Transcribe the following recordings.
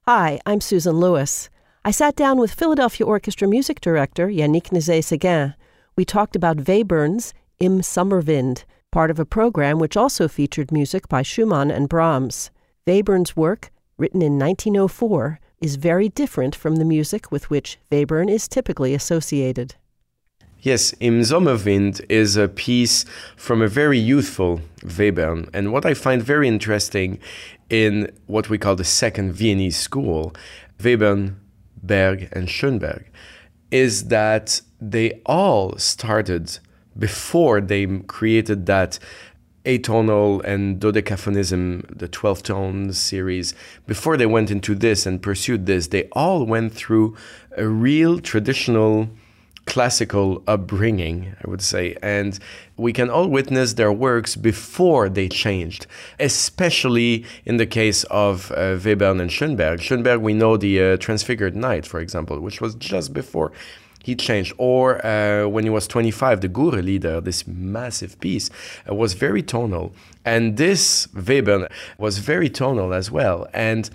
Hi, I'm Susan Lewis. I sat down with Philadelphia Orchestra music director Yannick Nézet-Séguin. We talked about Webern's Im Sommerwind, part of a program which also featured music by Schumann and Brahms. Webern's work, written in 1904, is very different from the music with which Webern is typically associated. Yes, Im Sommerwind is a piece from a very youthful Webern. And what I find very interesting in what we call the second Viennese school, Webern, Berg, and Schönberg, is that they all started before they created that atonal and dodecaphonism, the 12-tone series. Before they went into this and pursued this, they all went through a real traditional classical upbringing, I would say, and we can all witness their works before they changed, especially in the case of Webern and Schönberg. Schönberg, we know the Transfigured Night, for example, which was just before he changed, or when he was 25, the Gure-Lieder, this massive piece, was very tonal, and this Webern was very tonal as well, and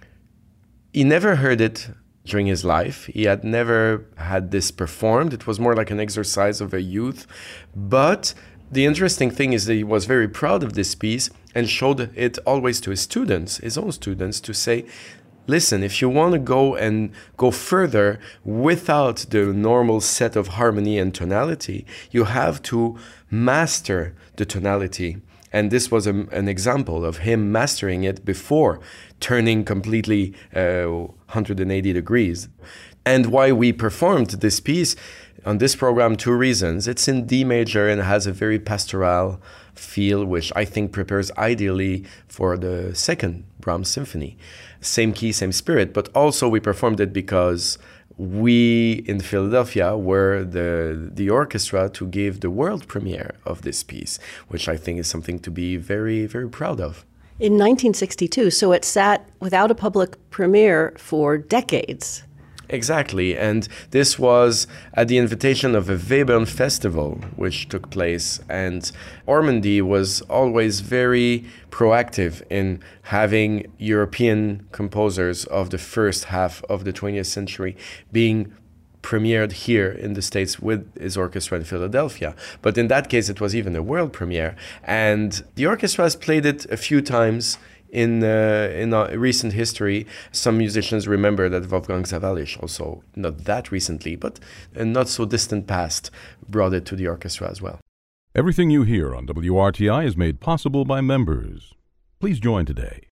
he never heard it during his life. He had never had this performed. It was more like an exercise of a youth. But the interesting thing is that he was very proud of this piece and showed it always to his students, his own students, to say, listen, if you want to go further without the normal set of harmony and tonality, you have to master the tonality. And this was an example of him mastering it before turning completely 180 degrees. And why we performed this piece on this program, two reasons. It's in D major and has a very pastoral feel, which I think prepares ideally for the second Brahms symphony. Same key, same spirit, but also we performed it because we in Philadelphia were the orchestra to give the world premiere of this piece, which I think is something to be very, very proud of. In 1962, so it sat without a public premiere for decades. Exactly, and this was at the invitation of a Webern festival, which took place, and Ormandy was always very proactive in having European composers of the first half of the 20th century being premiered here in the States with his orchestra in Philadelphia. But in that case, it was even a world premiere, and the orchestra has played it a few times in recent history. Some musicians remember that Wolfgang Sawallisch also, not that recently, but a not so distant past, brought it to the orchestra as well. Everything you hear on WRTI is made possible by members. Please join today